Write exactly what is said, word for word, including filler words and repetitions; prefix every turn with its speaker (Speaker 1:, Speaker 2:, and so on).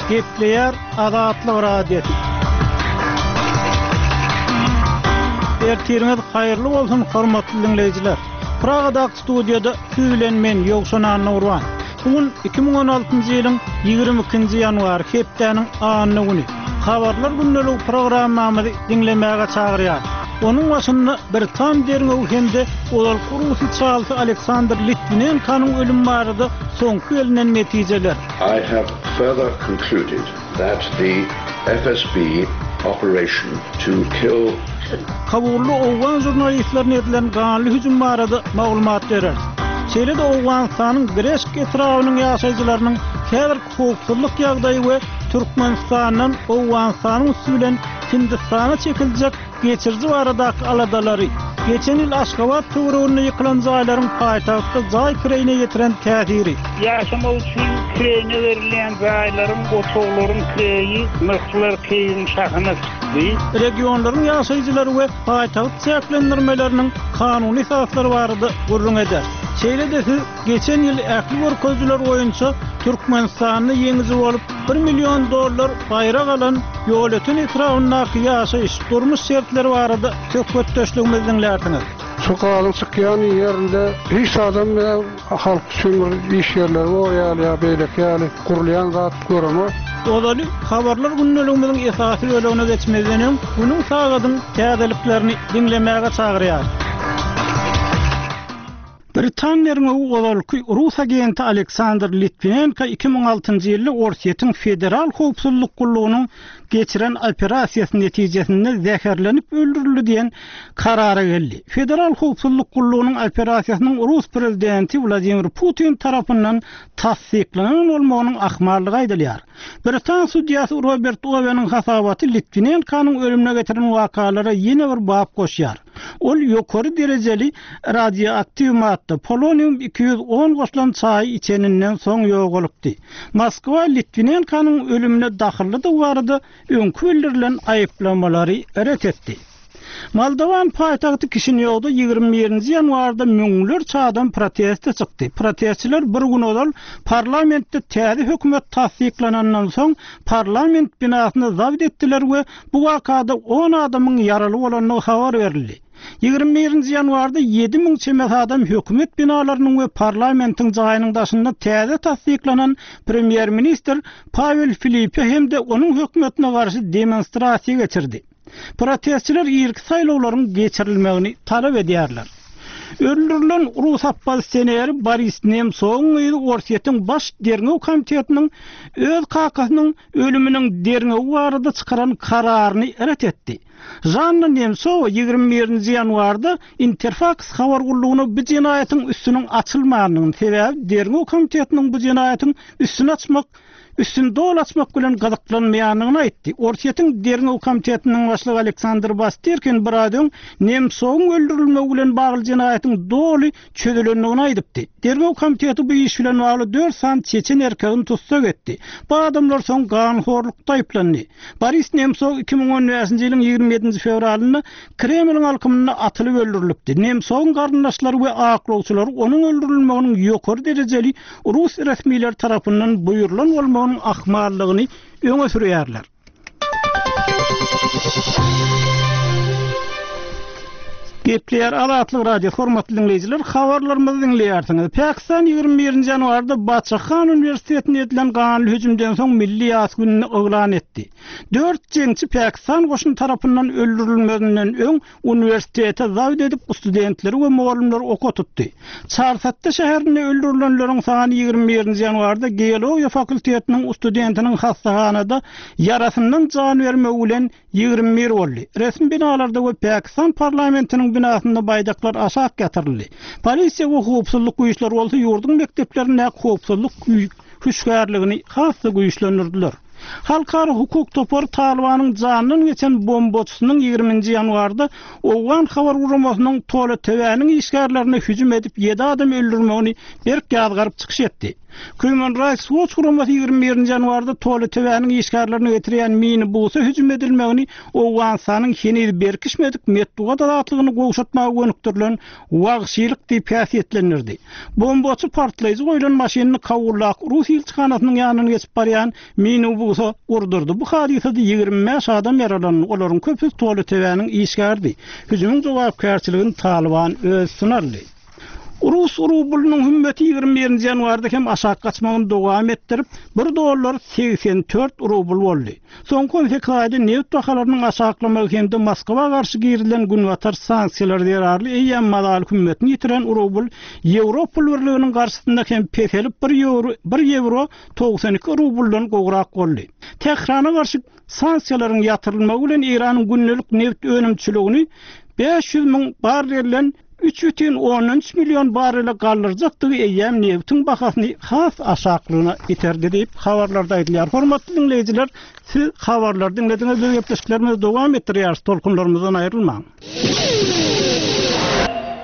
Speaker 1: Gepleyer Azatlyk radiosu. Ertiriniz hayırlı bolsun hormatly dinleyijiler. Praga'da studiyada süýlen men Ýogşan Nurwan. Bugün iki bin on altyncy ýylyň ýygrimi ikinji ýanwar hepdeniň anyny güni. Habarlar gündelik programmamy dinlemäge çagyrýar. Onun başında bir tam derňew hemde olal Rusy çalsy Aleksandr Litvinenkanyň ölüm barada soňky gelinen netijeler.
Speaker 2: I have further concluded that the F S B operation to kill
Speaker 1: Kabullu Owgan jurnalistlerine edilen ganly hüjüm barada maglumat berer. Şeýle-de Owganistanyň Greşk etrawynyň ýaşaýjylarynyň häzir howpsuzlyk ýagdaýy we Türkmenistanyň Owganistanyň üstünden Hindistana çekiljek geçirji baradaky aladalary. Geçen ýyl Aşgabat töwereginde ýykylan jaýlaryň paýtagtda jaý kireyine ýetiren täsiri.
Speaker 3: Ýaşamak üçin kireyine berilen jaýlaryň oçoklaryň kireyi myklar keýin şahyna çykdy.
Speaker 1: Regionlaryň ýaşaýjylary we paýtagt çäklendirmeleriniň kanuny esaslary barada gurrun eder. Şeýle-de geçen ýyl ähli görkezler boýunça Türkmenistanyny ýeňizi bolup bir million dollar baýrak alan ýöletün etrafyndaky ýaşaýyş durmuş şertleri barada söhbet döşlegimiziň lärtiniz.
Speaker 4: Sokalyň çykýan ýerinde hiç adam bilen halk sömür iş ýerleri bar ýaly ýa beýlek ýaly gurulýan zat görme.
Speaker 1: Odaly habarlar gündeligimiziň esasy bölümine geçmezden bunyň sagadyň täzeliklerini dinlemäge çagyrýar. Britaniýanyň owalyky Rus agenti Aleksandr Litvinenko iki bin on altyncy ýylda Orsiýetiň federal howpsuzlyk gullugynyň geçiren operasiýasy netijesinde zäherlenip öldürildi diýen karara geldi. Federal howpsuzlyk gullugynyň operasiýasynyň Rus prezidenti Vladimir Putin tarapyndan tasdiklanan bolmagynyň ahmarlygy aýdylýar. Britan sudyasy Robert Owen'in hasabaty Litvinenkanyň ölümine getiren wakalara ýene bir bap goşýar. Ol ýokary derejeli radioaktiw madda polonium iki yüz on goşulan çaý içeninden soň ýogalykdy. Moskwa Litvinenkanyň ölümine dahillydy barada öňkü bildirilen aýyplamalary ret etdi. Moldowan paýtagty Kişinýowda ýygrimi birinji ýanwarda müňler çadan protest çykdy. Protestçiler bir gün odal parlamentde täze hökümet tasdiklanandan soň parlament binasyny zabit etdiler we bu wakada on adamyň yaraly bolanyny habar berildi. ýygrimi birinji ýanwarda ýedi miň çemet adam hökümet binalarynyň we parlamentiň jaýynyň daşynda täze tasdiklanan premier minister Pavel Filippa hemde onuň hökümetine garşy demonstrasiýa geçirdi. Protestçiler ýerki saýlawlaryň geçirilmegini talap edýärler. Öldürilen Rus oppositsioneri Boris Nemtsov Orsiýetiň baş derňew komitetiniň öz kakasynyň ölüminiň derňew barada çykaran kararyny ret etdi. Janna Nemtsov ýygrimi birinji ýanwarda Interfax habar gullugyny bu jinayatyň üstüniň açylmagynyň sebäbi derňew komitetiniň bu jinayatyň üstüne açmak üstün dol açmak bilen gazaklanmaýanyny aýtdy. Orsiýetiň derňew komitetiniň başlygy Aleksandr Basterkin biradyň Nemtsowyň öldürilmegi bilen bagly jinayatyň doly çözelendigini aýdypdy. Derňew komiteti bu iş bilen bagly dört san çeçen erkegini tutsak etdi. Bu adamlar soň ganhorlukda aýplandy. Boris Nemtsov iki bin on beşinji ýylyň ýygrimi ýedinji fevralyny Kremliň alkymyna atylyp öldürilipdi. Nemtsowyň garyndaşlary we aklawçylary onuň öldürilmeginiň ýokary derejeli Rus resmiýetleri tarapyndan buyurulan bolmagyny ahmarlygyny öňe sürýärler. Gepleyer Azatlyk radio hormatly dinleyijiler, habarlarymyzy dinleýärsiňiz. Pakistan ýygrimi birinji ýanwarda Batşahan Uniwersitetine edilen ganly hüjümden soň milli ýas gününi oglan etdi. dört jeňçi Pakistan goşun tarapyndan öldürilmegininden öň uniwersitete zabit edip studentleri we mugallimleri oka tutdy. Çarşatda şäherinde öldürilenleriň sany ýygrimi birinji ýanwarda geologiýa fakultetiniň studentiniň hastahanada yarasyndan jan bermegi bilen ýygrimi bir boldy. Resmi binalarda we Pakistan parlamentiniň binasynda baýdaklar aşak getirildi. Polisiýa we howpsuzlyk güýçleri bolsa ýurdun mekdeplerinde howpsuzlyk güýçlerligini hasy güýçlendirdiler. Halkara hukuk topar Talibanyň janyny geçen bomboçysynyň ýygrimiňji ýanwarda Owgan habar guramasynyň toly töwäniň işgärlerine hüjüm edip ýedi adam öldürmegini berk ýazgaryp çykyş etdi. Human Rights Watch guramaty ýigirme birinji ýanwarda Toly töwäniň işgärlerini getirýän mini busa hüjüm edilmegini Owgansanyň heni berkişmedik medduga dadatlygyny gowşatmagy gönükdirilen wagşylyk diýip häsiýetlenirdi. Bombaçy partlaýjy goýulan maşynyny kawullak Rus ilçikanatynyň ýanyna geçip barýan mini busa urdurdy. Bu hadisede ýigirme beş adam yaralandy. Olaryň köpü Toly töwäniň işgärdi. Hüjümüň jogapkärçiligini Taliban öz sunardy. Rus rublynyň hümmeti ýigirme birinji ýanwarda hem aşağı gaçmagyny dowam etdirip bir dollar seksen dört rubl boldy. Soňky fekrady neft bahalarynyň aşaglamagy hem de Moskwa garşy girilen günwatar sanksiýalar derarly eýen madal hümmetini ýitiren rubl Ýewropa birliginiň garşysynda hem peselip bir euro bir euro doksan iki rubldan gowrak boldy. Tehrana garşy sanksiýalaryň ýatyrylmagy bilen Iranyň günnelik neft önümçiligini beş yüz miň barrelden üç бүтүн on üç milyon barrele galdyrjakdygy eýem neftiň bahasyny has aşaklygyna iterdi diýip habarlarda aýdylýar. Hormatly dinleýijiler, siz habarlary dinlediňiz, bu gepleşiklerimiz dowam etdirýär, tolkunlarymyzdan aýrylmaň.